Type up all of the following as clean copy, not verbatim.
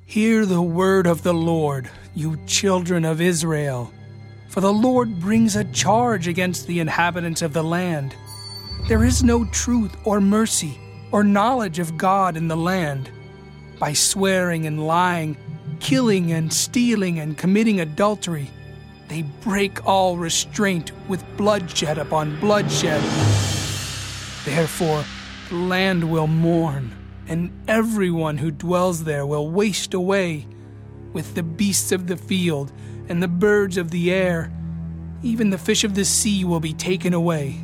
Hear the word of the Lord, you children of Israel. For the Lord brings a charge against the inhabitants of the land. There is no truth or mercy or knowledge of God in the land. By swearing and lying, killing and stealing and committing adultery, they break all restraint with bloodshed upon bloodshed. Therefore, the land will mourn, and everyone who dwells there will waste away, with the beasts of the field and the birds of the air. Even the fish of the sea will be taken away.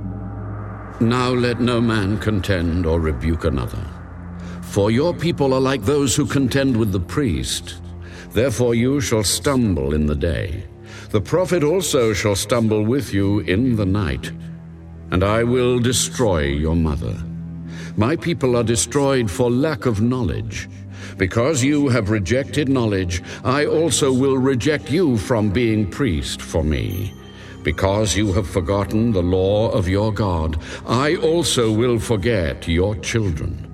Now let no man contend or rebuke another. For your people are like those who contend with the priest. Therefore you shall stumble in the day. The prophet also shall stumble with you in the night. And I will destroy your mother. My people are destroyed for lack of knowledge. Because you have rejected knowledge, I also will reject you from being priest for me. Because you have forgotten the law of your God, I also will forget your children.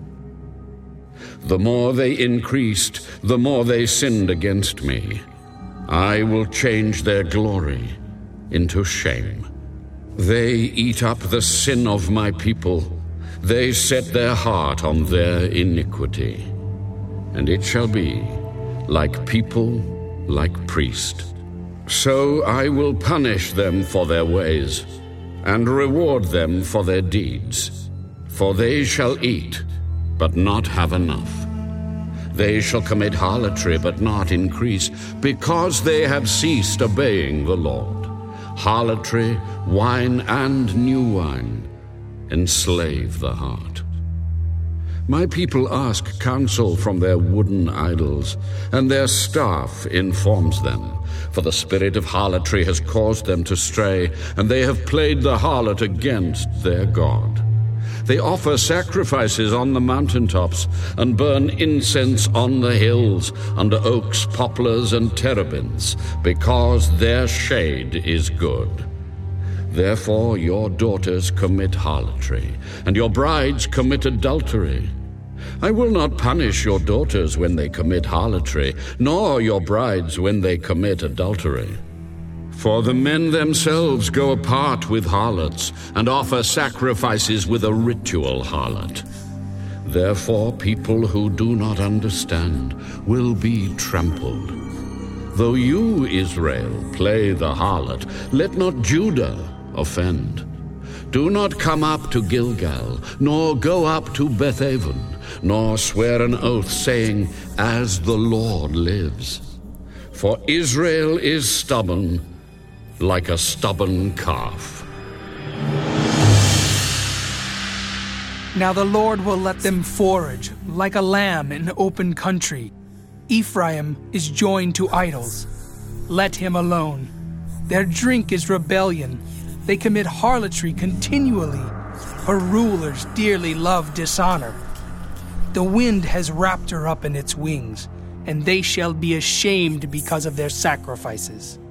The more they increased, the more they sinned against me. I will change their glory into shame. They eat up the sin of my people. They set their heart on their iniquity. And it shall be, like people, like priest. So I will punish them for their ways, and reward them for their deeds. For they shall eat, but not have enough. They shall commit harlotry, but not increase, because they have ceased obeying the Lord. Harlotry, wine, and new wine enslave the heart. My people ask counsel from their wooden idols, and their staff informs them. For the spirit of harlotry has caused them to stray, and they have played the harlot against their God. They offer sacrifices on the mountaintops, and burn incense on the hills, under oaks, poplars, and terebinths, because their shade is good. Therefore your daughters commit harlotry, and your brides commit adultery. I will not punish your daughters when they commit harlotry, nor your brides when they commit adultery. For the men themselves go apart with harlots, and offer sacrifices with a ritual harlot. Therefore people who do not understand will be trampled. Though you, Israel, play the harlot, let not Judah offend. Do not come up to Gilgal, nor go up to Bethaven, nor swear an oath, saying, As the Lord lives. For Israel is stubborn, like a stubborn calf. Now the Lord will let them forage, like a lamb in open country. Ephraim is joined to idols. Let him alone. Their drink is rebellion. They commit harlotry continually. Her rulers dearly love dishonor. The wind has wrapped her up in its wings, and they shall be ashamed because of their sacrifices.